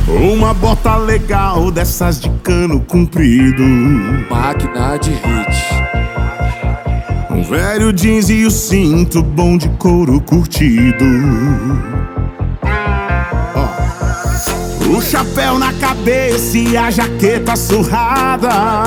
Uma bota legal dessas de cano comprido, máquina de hit. Um velho jeans e o cinto bom de couro curtido. O chapéu na cabeça e a jaqueta surrada.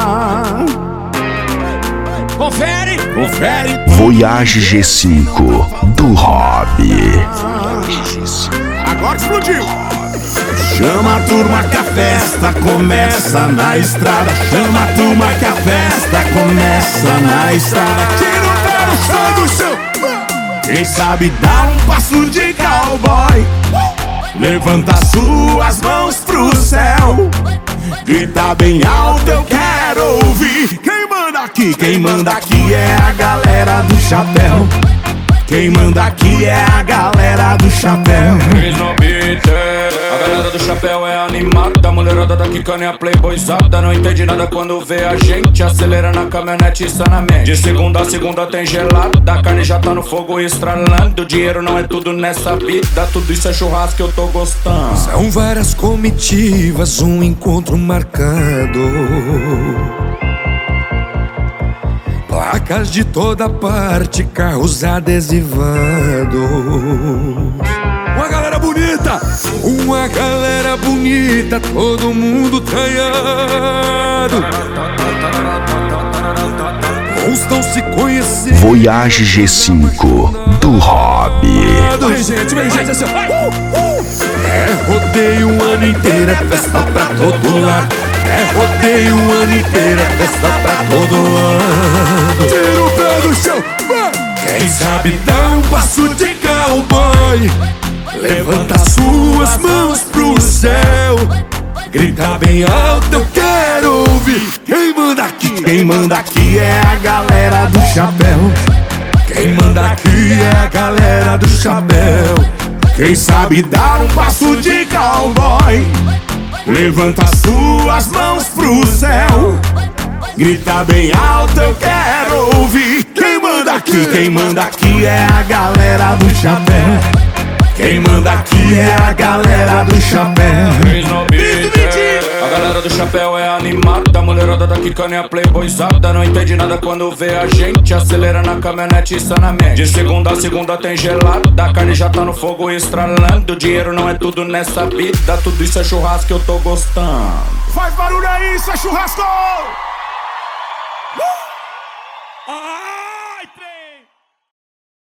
Confere! Confere. Voyage G5 do Hobby. Agora explodiu. Chama a turma que a festa começa na estrada. Chama a turma que a festa começa na estrada. Tira o pé no chão do chão. Quem sabe dar um passo de cowboy, levanta suas mãos pro céu, grita bem alto, eu quero ouvir. Quem manda aqui? Quem manda aqui é a galera do chapéu. Quem manda aqui é a galera do chapéu. A galera do chapéu é animada, a mulherada da quicana é a playboyzada. Não entende nada quando vê a gente, acelera na caminhonete sanamente. De segunda a segunda tem gelada, a carne já tá no fogo estralando. Dinheiro não é tudo nessa vida, tudo isso é churrasco que eu tô gostando. São várias comitivas, um encontro marcado, placas de toda parte, carros adesivados. Uma galera bonita, todo mundo traiado. Uns estão se conhecendo. Voyage G5 do Hobby. Vem gente, assim, é rodeio o ano inteiro, é festa pra todo lado. É rodeio o ano inteiro, é festa pra todo lado. Tira o pé do chão, quem sabe dar um passo de cowboy, levanta suas mãos pro céu, grita bem alto, eu quero ouvir. Quem manda aqui? Quem manda aqui é a galera do chapéu. Quem manda aqui é a galera do chapéu. Quem sabe dar um passo de cowboy, levanta suas mãos pro céu, grita bem alto, eu quero ouvir. Quem manda aqui? Quem manda aqui é a galera do chapéu. Quem manda aqui é a galera do chapéu. A galera do chapéu é animada, a mulherada da quicana é a playboyzada. Não entende nada quando vê a gente, acelera na caminhonete sanamente. De segunda a segunda tem gelada, a carne já tá no fogo estralando. Dinheiro não é tudo nessa vida, tudo isso é churrasco que eu tô gostando. Faz barulho aí, isso é churrasco!